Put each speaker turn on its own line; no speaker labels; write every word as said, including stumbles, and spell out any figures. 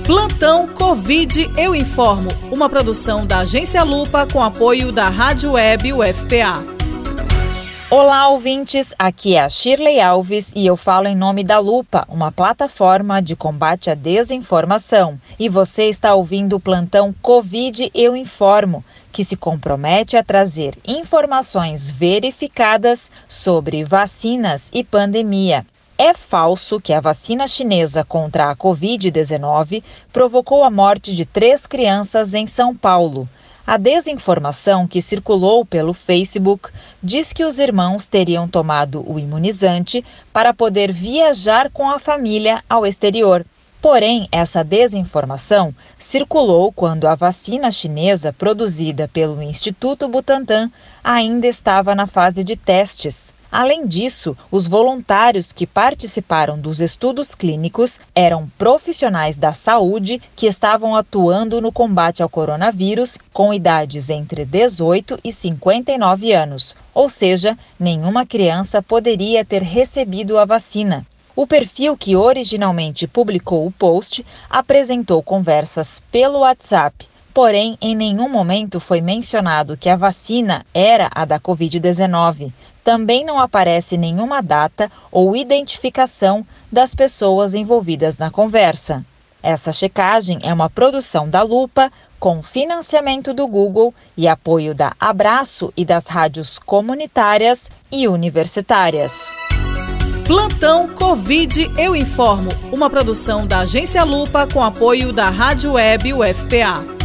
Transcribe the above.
Plantão Covid Eu Informo, uma produção da Agência Lupa com apoio da Rádio Web U F P A.
Olá, ouvintes, aqui é a Shirley Alves e eu falo em nome da Lupa, uma plataforma de combate à desinformação. E você está ouvindo o Plantão Covid Eu Informo, que se compromete a trazer informações verificadas sobre vacinas e pandemia. É falso que a vacina chinesa contra a covid dezenove provocou a morte de três crianças em São Paulo. A desinformação que circulou pelo Facebook diz que os irmãos teriam tomado o imunizante para poder viajar com a família ao exterior. Porém, essa desinformação circulou quando a vacina chinesa produzida pelo Instituto Butantan ainda estava na fase de testes. Além disso, os voluntários que participaram dos estudos clínicos eram profissionais da saúde que estavam atuando no combate ao coronavírus com idades entre dezoito e cinquenta e nove anos, ou seja, nenhuma criança poderia ter recebido a vacina. O perfil que originalmente publicou o post apresentou conversas pelo WhatsApp. Porém, em nenhum momento foi mencionado que a vacina era a da covid dezenove. Também não aparece nenhuma data ou identificação das pessoas envolvidas na conversa. Essa checagem é uma produção da Lupa, com financiamento do Google e apoio da Abraço e das rádios comunitárias e universitárias.
Plantão Covid Eu Informo, uma produção da Agência Lupa com apoio da Rádio Web U F P A.